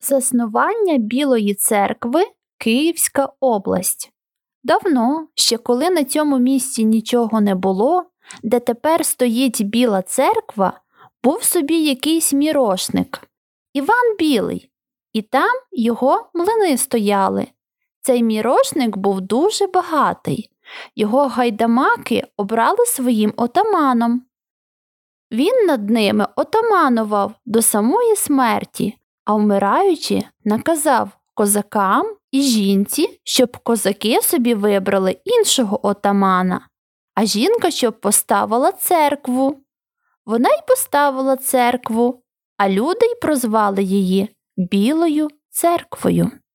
Заснування Білої церкви, Київська область. Давно, ще коли на цьому місці нічого не було, де тепер стоїть Біла церква, був собі якийсь мірошник – Іван Білий, і там його млини стояли. Цей мірошник був дуже багатий, його гайдамаки обрали своїм отаманом. Він над ними отаманував до самої смерті, а вмираючи, наказав козакам і жінці, щоб козаки собі вибрали іншого отамана, а жінка, щоб поставила церкву. Вона й поставила церкву, а люди й прозвали її Білою церквою.